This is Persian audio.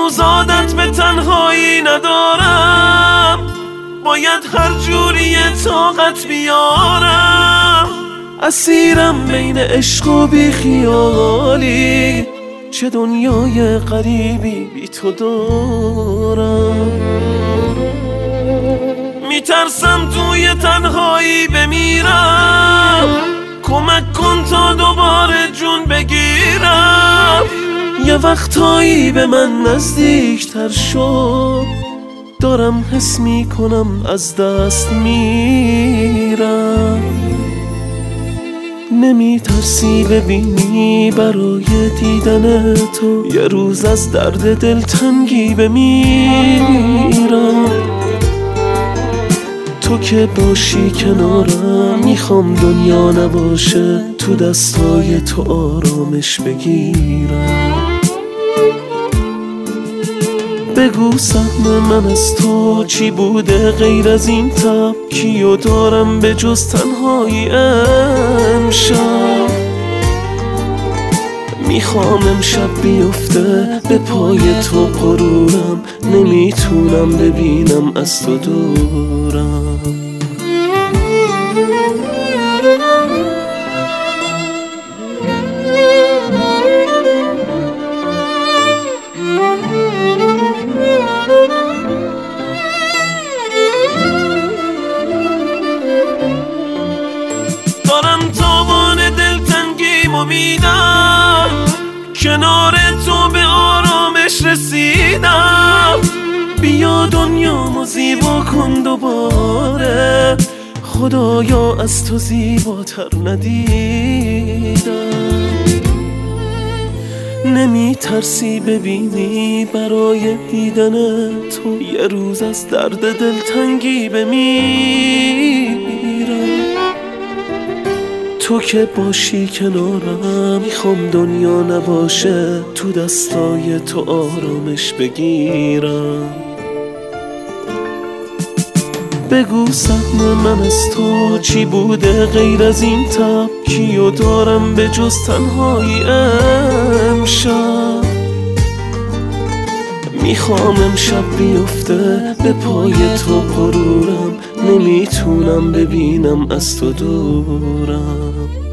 هنوز عادت به تنهایی ندارم، باید هر جوری طاقت بیارم. اسیرم بین عشق و بی خیالی، چه دنیای غریبی بی تو دارم. میترسم توی تنهایی بمیرم، کمک کن تا دوباره جون بگیرم. یه وقتایی به من نزدیکتر شو، دارم حس میکنم از دست میرم. نمیترسی ببینی برای دیدن تو یه روز از درد دلتنگی بمیرم. تو که باشی کنارم، میخوام دنیا نباشه، تو دستای تو آرامش بگیرم. بگو سهم من از تو چی بوده غیر از این تب، کیو دارم به جز تنهایی امشب. میخوام امشب بیفته به پای تو غرورم، نمیتونم ببینم از تو دورم. دارم تاوان دلتنگیمو میدم، کنار تو به آرامش رسیدم. بیا دنیامو زیبا کن دوباره، خدایا از تو زیباتر ندیدم. نمیترسی ببینی برای دیدن تو یه روز از درد دلتنگی بمیرم. تو که باشی کنارم، میخوام دنیا نباشه، تو دستای تو آرامش بگیرم. بگو سهم من از تو چی بوده غیر از این تب، کیو دارم به جز تنهایی امشب. میخوام امشب بیفته به پای تو غرورم، نمیتونم ببینم از تو دورم.